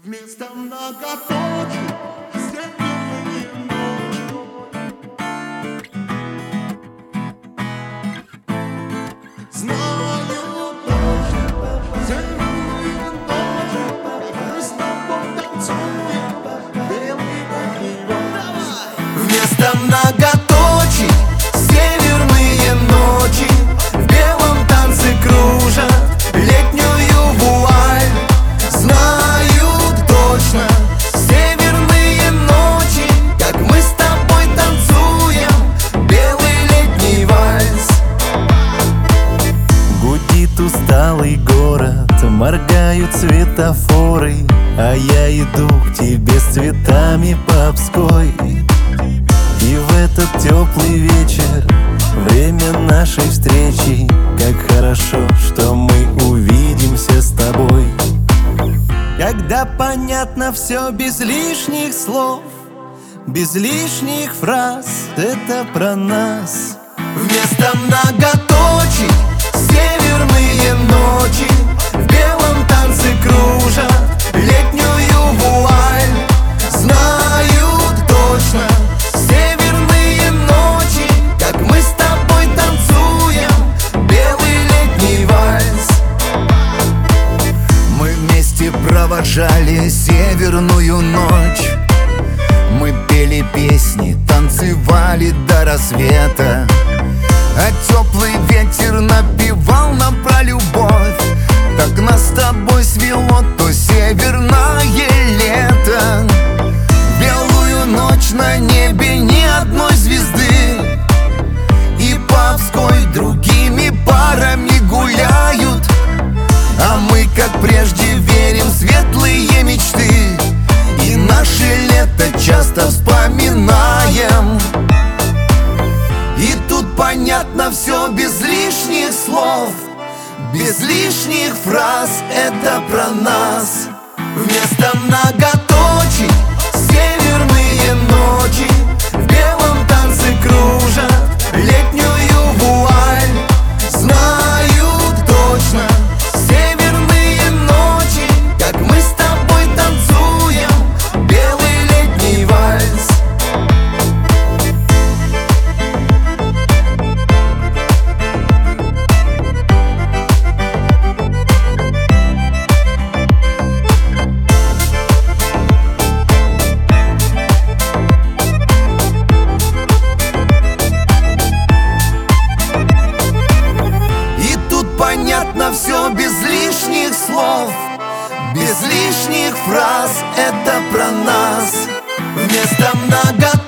Вместо многоточий северные ночи. Знаю точно, северные ночи, мы с тобой танцуем белый огонь. Вместо многоточий северные ночи в белом танце кружат летнюю вуаль. Знаю точно, северные ночи, как мы с тобой танцуем белый летний вальс. Гудит усталый город, моргают светофоры, а я иду к тебе с цветами по Обской. И в этот теплый вечер, время нашей встречи, как хорошо, что мы увидимся с тобой. Когда понятно все без лишних слов, без лишних фраз, это про нас. Вместо многоточий северные ночи в белом танце кружат летнюю вуаль. Знаю точно, северные ночи, как мы с тобой танцуем белый летний вальс. Мы вместе провожали северную ночь. Мы пели песни, танцевали до рассвета, а теплый ветер напевал нам про любовь. Так нас с тобой свело то северное лето. Белую ночь на небе ни одной звезды, и по Обской другими парами гуляют. А мы, как прежде, верим в светлые мечты, и наше лето часто вспоминаем. И тут понятно все без лишних слов, без лишних фраз, это про нас. Вместо многоточий северные ночи в белом танце кружат летнюю вуаль. Знаю точно, северные ночи, как мы с тобой танцуем белый летний вальс. Понятно все без лишних слов, без лишних фраз, это про нас. Вместо многоточий